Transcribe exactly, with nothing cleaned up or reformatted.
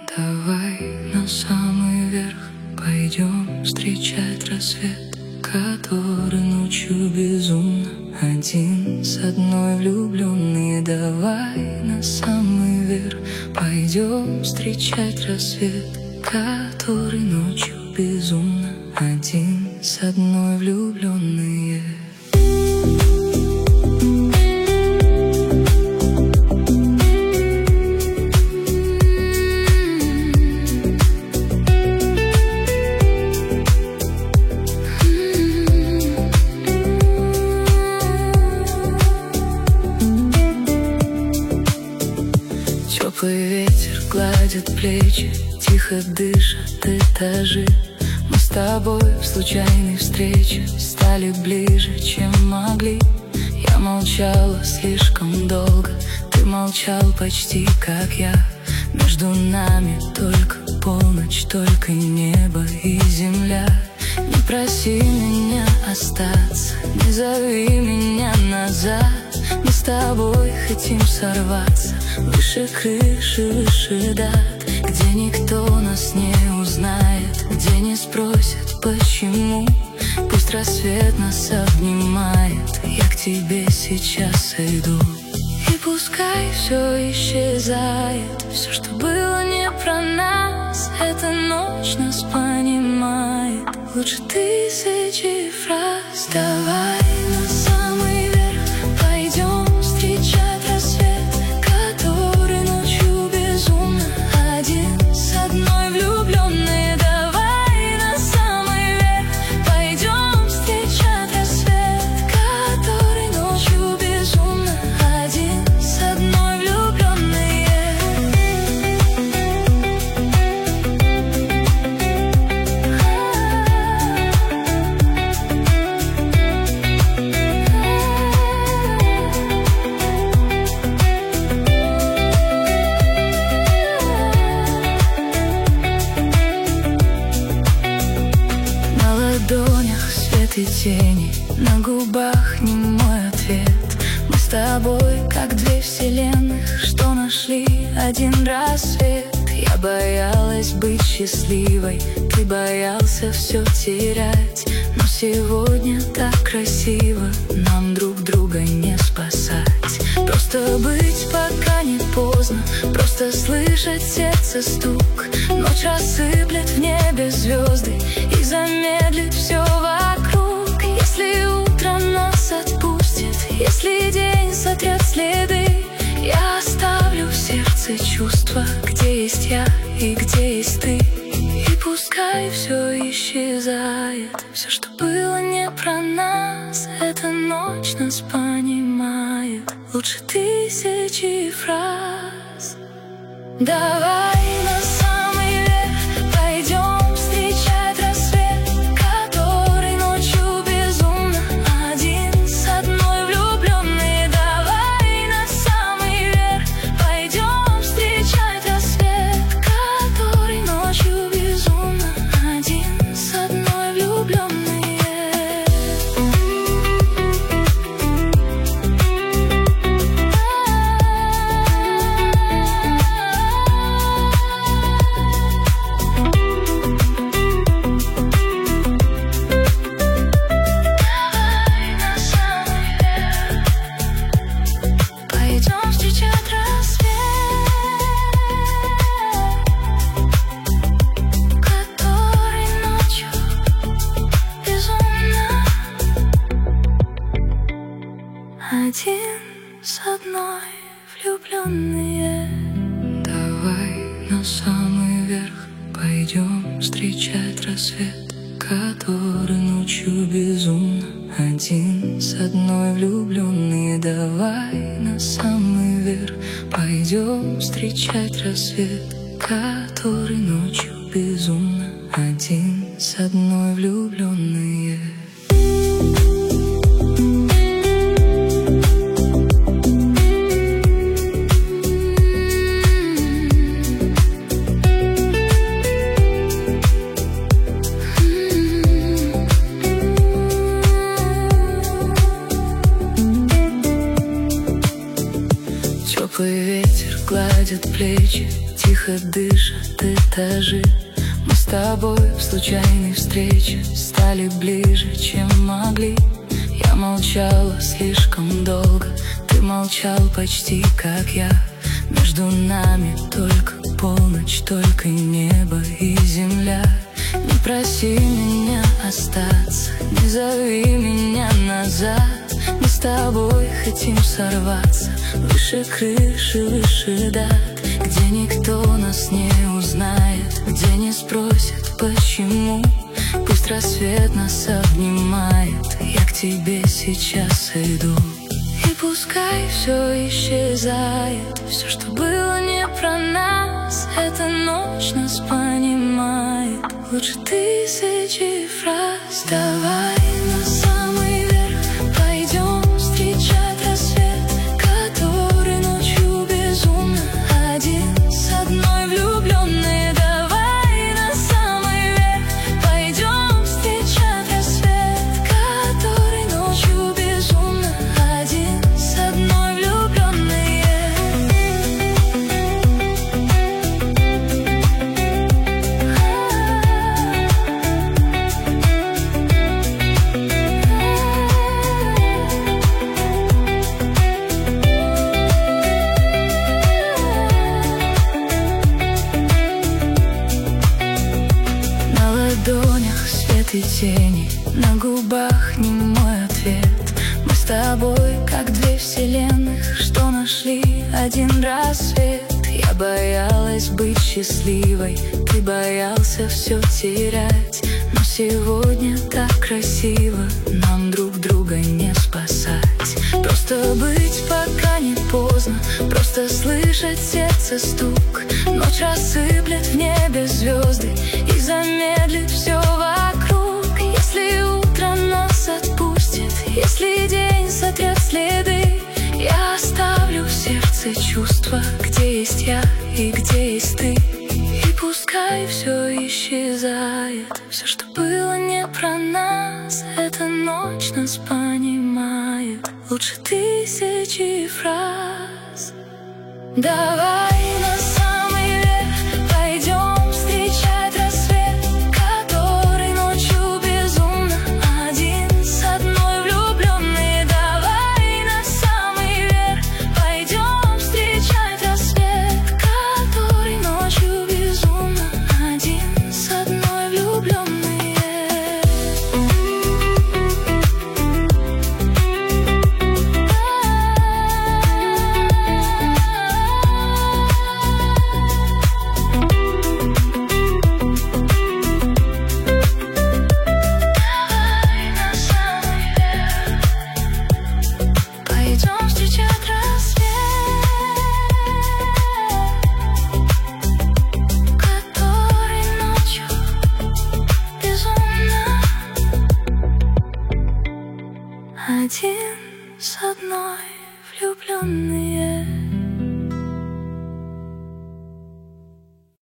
Давай на самый верх пойдем встречать рассвет, который ночью безумно один с одной влюбленный. Давай на самый верх пойдем встречать рассвет, который ночью безумно один с одной влюбленные. Теплый ветер гладит плечи, тихо дышат этажи. Мы с тобой в случайной встрече стали ближе, чем могли. Я молчала слишком долго, ты молчал почти как я. Между нами только полночь, только небо и земля. Не проси меня остаться, не зови меня назад. Мы с тобой хотим сорваться выше крыши, выше дат, где никто нас не узнает, где не спросят почему. Пусть рассвет нас обнимает, я к тебе сейчас иду. И пускай все исчезает, все, что было не про нас, эта ночь нас понимает. Лучше тысячи фраз. Давай на самый верх пойдем встречать рассвет, который ночью безумно один с одной влюбленной. Давай на самый верх пойдем встречать рассвет, который ночью безумно один с одной влюбленной. На ладонях свет и тени, на губах не мой ответ. Мы с тобой как две вселенных, что нашли один рассвет. Я боялась быть счастливой, ты боялся все терять. Но сегодня так красиво, нам друг друга не спасать. Просто быть, пока не поздно, просто слышать сердце стук. Ночь рассыплет в небе звезды и замедлит все вокруг. Если утро нас отпустит, если день сотрет следы, я оставлю в сердце чувства, где есть я и где есть ты. И пускай все исчезает, все, что было не про нас, эта ночь нас понимает. Лучше тысячи фраз. Давай на самый верх пойдем встречать рассвет, который ночью безумно один с одной влюбленной. Давай на самый верх пойдем встречать рассвет, который ночью безумно один с одной влюбленной. Один с одной влюбленные. Давай на самый верх пойдем встречать рассвет, который ночью безумно один с одной влюбленные. Давай на самый верх пойдем встречать рассвет, который ночью безумно один с одной влюбленные. Теплый ветер гладит плечи, тихо дышат этажи. Мы с тобой в случайной встрече стали ближе, чем могли. Я молчала слишком долго, ты молчал почти как я. Между нами только полночь, только небо и земля. Не проси меня остаться, не зови меня назад. Мы с тобой хотим сорваться выше крыши, выше дат, где никто нас не узнает, где не спросят почему. Пусть рассвет нас обнимает, я к тебе сейчас иду. И пускай все исчезает, все, что было не про нас. Эта ночь нас понимает лучше тысячи фраз. Давай на самый верх пойдем встречать рассвет, который ночью безумно один с одной влюбленной. Давай на самый верх пойдем встречать рассвет, который ночью безумно один с одной влюбленной. На ладонях свет и тени, на губах немой ответ. Мы с тобой как две вселенных, что нашли один рассвет. Я боялась быть счастливой, ты боялся все терять. Но сегодня так красиво, нам друг друга не спасать. Просто быть, пока не поздно, просто слышать сердце стук. Ночь рассыплет в небе звезды и замедлит все вокруг. Если утро нас отпустит, если день сотрет следы, я оставлю в сердце чувства, где есть я и где есть ты. И пускай все исчезает, все, что было не про нас. Эта ночь нас понимает лучше тысячи фраз. Давай на самый верх пойдем встречать рассвет, который ночью безумно один с одной влюбленной. Давай на самый верх пойдем встречать рассвет, который ночью безумно один с одной влюбленной. Пойдем встречать рассвет, который ночью безумно один с одной влюбленной.